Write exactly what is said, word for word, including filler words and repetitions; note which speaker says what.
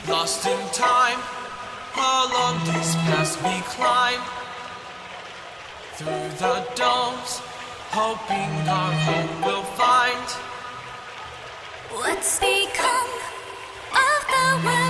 Speaker 1: Lost in time, along this path we climb. Through the domes, hoping our home will find.
Speaker 2: What's become of the world?